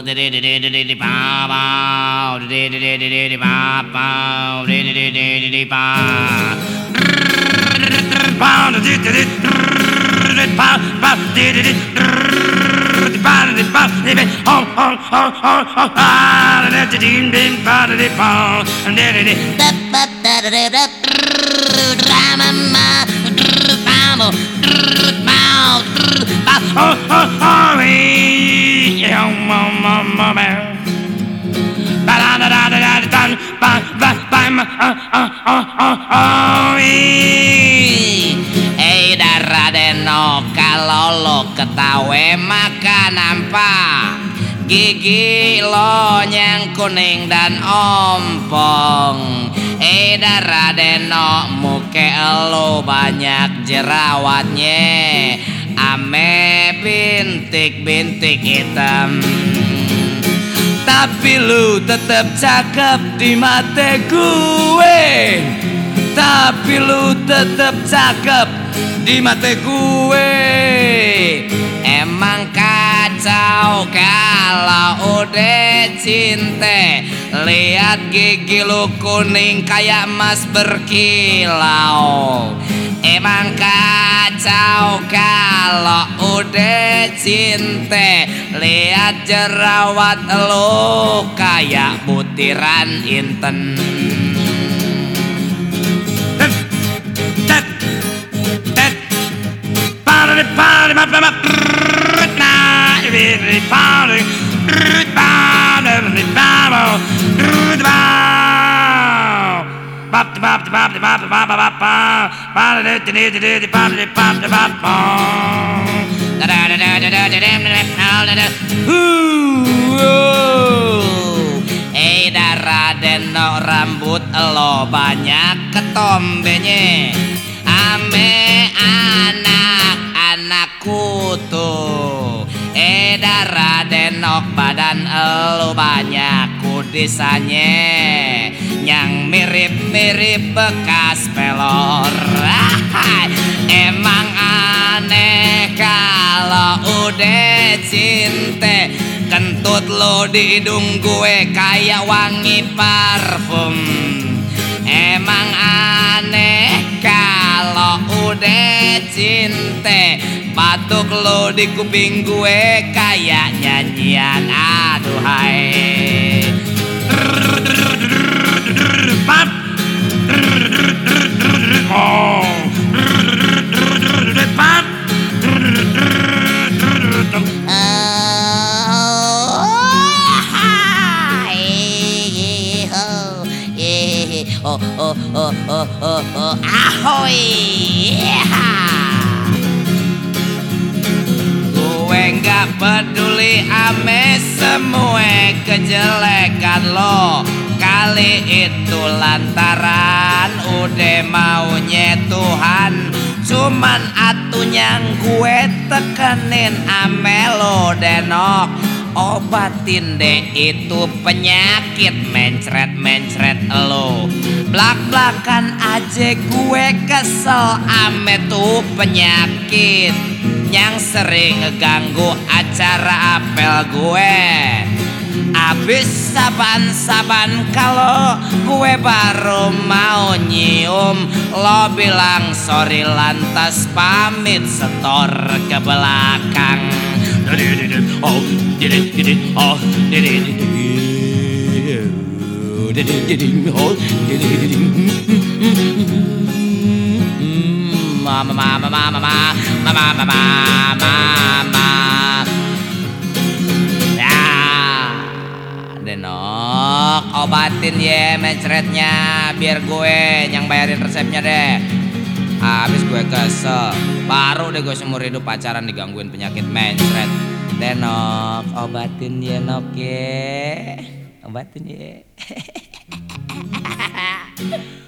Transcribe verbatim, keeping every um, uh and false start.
Eh Radeno, kalau lo ketawe maka nampak gigi lo yang kuning dan ompong. Eh Radeno, muke lo banyak jerawatnya, ame bintik-bintik hitam. Tapi lu tetep cakep di mata gue. Tapi lu tetep cakep di mata gue. Emang kacau kalau udah cinta. Lihat gigi lu kuning kayak emas berkilau. Emang kacau kalau udah cinta. Lihat jerawat lu kayak butiran inten. Eh Radeno, rambut lo banyak ketombenya, ame anak-anakku tuh. Eh Radeno, badan lo banyak kudisannya yang mirip-mirip bekas pelor. Emang aneh kalau udah cinta. Kentut lo di hidung gue kayak wangi parfum. Emang aneh kalau udah cinta. Batuk lo di kuping gue kayak nyanyian aduhai. Oh oh oh oh oh oh ahoy. Gue nggak peduli ame semua kejelekan lo. Kali itu lantaran udah maunya Tuhan. Cuman atunya gue tekenin ame lo Denok. Obatin deh itu penyakit mencret-mencret lo. Blak-blakan aja gue kesel ame tuh penyakit yang sering ngeganggu acara apel gue. Abis saban-saban kalau gue baru mau nyium, lo bilang sorry lantas pamit setor ke belakang. Oh, did it, did it, oh, did it, did it, did it, did it, oh, did it, did it. Mama, mama, mama, mama, mama, mama, mama. Denok, obatin ya mencretnya biar gue yang bayarin resepnya deh. Habis gue kesel, baru deh gue seumur hidup pacaran digangguin penyakit mencret. Denok, obatin ya nok ya, obatin ya.